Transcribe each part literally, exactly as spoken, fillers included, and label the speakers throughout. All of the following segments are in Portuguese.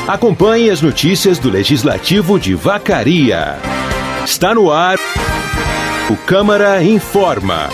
Speaker 1: Acompanhe as notícias do Legislativo de Vacaria. Está no ar o Câmara Informa.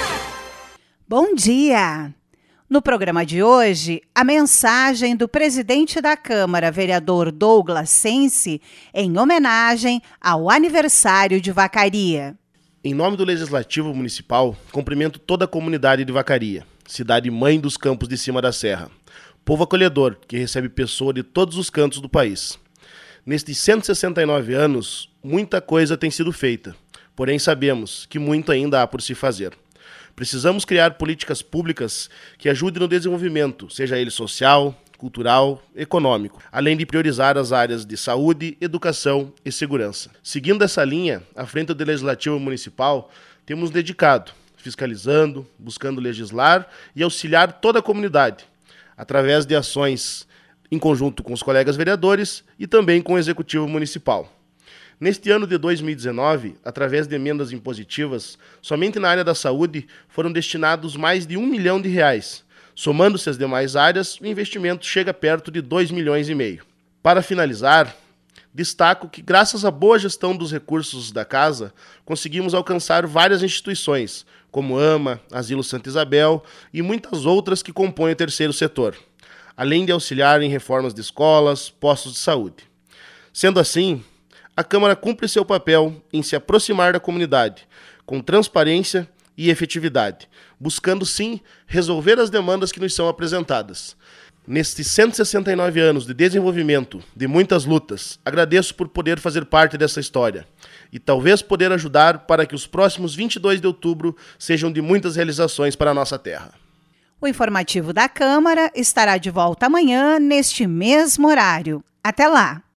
Speaker 2: Bom dia! No programa de hoje, a mensagem do presidente da Câmara, vereador Douglas Sense, em homenagem ao aniversário de Vacaria.
Speaker 3: Em nome do Legislativo Municipal, cumprimento toda a comunidade de Vacaria, cidade mãe dos campos de cima da serra. Povo acolhedor, que recebe pessoas de todos os cantos do país. Nestes cento e sessenta e nove anos, muita coisa tem sido feita, porém sabemos que muito ainda há por se fazer. Precisamos criar políticas públicas que ajudem no desenvolvimento, seja ele social, cultural, econômico, além de priorizar as áreas de saúde, educação e segurança. Seguindo essa linha, à frente do Legislativo Municipal, temos dedicado, fiscalizando, buscando legislar e auxiliar toda a comunidade, através de ações em conjunto com os colegas vereadores e também com o Executivo Municipal. Neste ano de dois mil e dezenove, através de emendas impositivas, somente na área da saúde foram destinados mais de um milhão de reais. Somando-se as demais áreas, o investimento chega perto de dois milhões e meio. Para finalizar, destaco que, graças à boa gestão dos recursos da Casa, conseguimos alcançar várias instituições, como AMA, Asilo Santa Isabel e muitas outras que compõem o terceiro setor, além de auxiliar em reformas de escolas, postos de saúde. Sendo assim, a Câmara cumpre seu papel em se aproximar da comunidade, com transparência e efetividade, buscando sim resolver as demandas que nos são apresentadas. Nestes cento e sessenta e nove anos de desenvolvimento, de muitas lutas, agradeço por poder fazer parte dessa história e talvez poder ajudar para que os próximos vinte e dois de outubro sejam de muitas realizações para a nossa terra.
Speaker 2: O informativo da Câmara estará de volta amanhã, neste mesmo horário. Até lá!